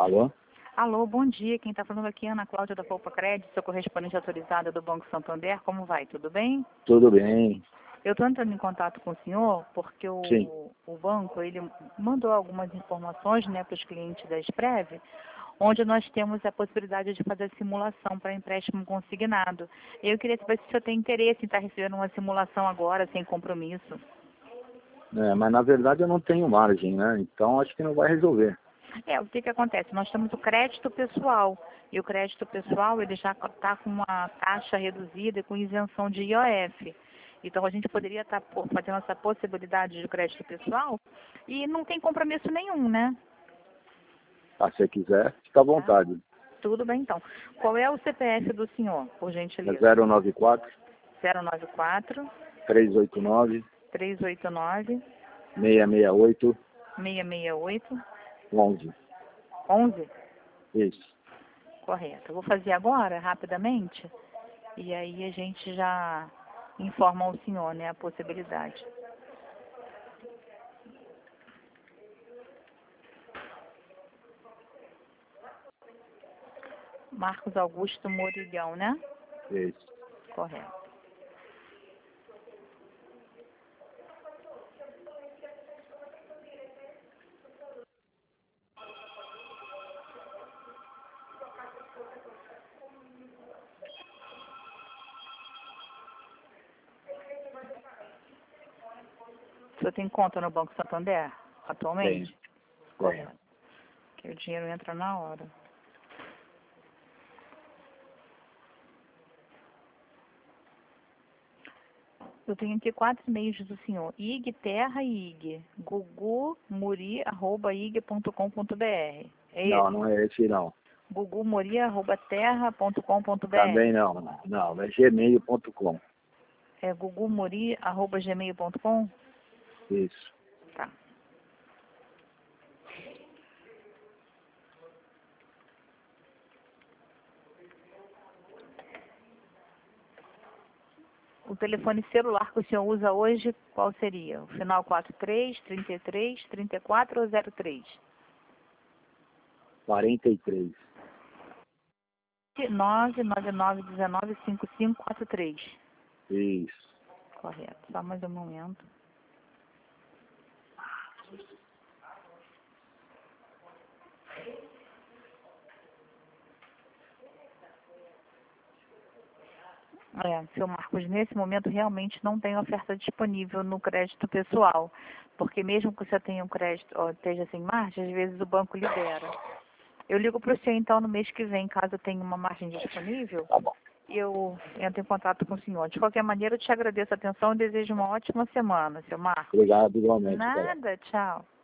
Alô? Alô, bom dia. Quem está falando aqui é Ana Cláudia da Poupa Crédito, sou correspondente autorizada do Banco Santander. Como vai? Tudo bem? Tudo bem? Eu estou entrando em contato com o senhor porque Sim. o banco ele mandou algumas informações, né, para os clientes da Sprev, onde nós temos a possibilidade de fazer simulação para empréstimo consignado. Eu queria saber se o senhor tem interesse em estar recebendo uma simulação agora, sem compromisso. Mas na verdade eu não tenho margem, né? Então acho que não vai resolver. O que acontece? Nós temos o crédito pessoal, e o crédito pessoal ele já está com uma taxa reduzida e com isenção de IOF. Então a gente poderia estar fazendo essa possibilidade de crédito pessoal e não tem compromisso nenhum, né? Se você quiser, fica à vontade. Tudo bem então. Qual é o CPF do senhor, por É gentileza? 094 094 389 389 668 668 11. 11? Isso. Correto. Eu vou fazer agora, rapidamente, e aí a gente já informa ao senhor, né, a possibilidade. Marcos Augusto Morilhão, né? Isso. Correto. O senhor tem conta no Banco Santander atualmente? Tem. Correto. Que o dinheiro entra na hora. Eu tenho aqui 4 e-mails do senhor. IG Terra e IG. gugumuri@ig.com.br. É Não, esse? não é esse não. gugumuri@terra.com.br. Também não. Não, é gmail.com. É gugumuri@gmail.com? Isso. Tá. O telefone celular que o senhor usa hoje, qual seria? O final 43, 33, 34 ou 03? 43. 999195543. Isso. Correto. Só mais um momento. Seu Marcos, nesse momento realmente não tem oferta disponível no crédito pessoal, porque mesmo que você tenha um crédito, esteja sem margem, às vezes o banco libera. Eu ligo para o senhor então no mês que vem, caso tenha uma margem disponível, Tá bom. eu entro em contato com o senhor. De qualquer maneira, eu te agradeço a atenção e desejo uma ótima semana, seu Marcos. Obrigado igualmente. Nada, tchau.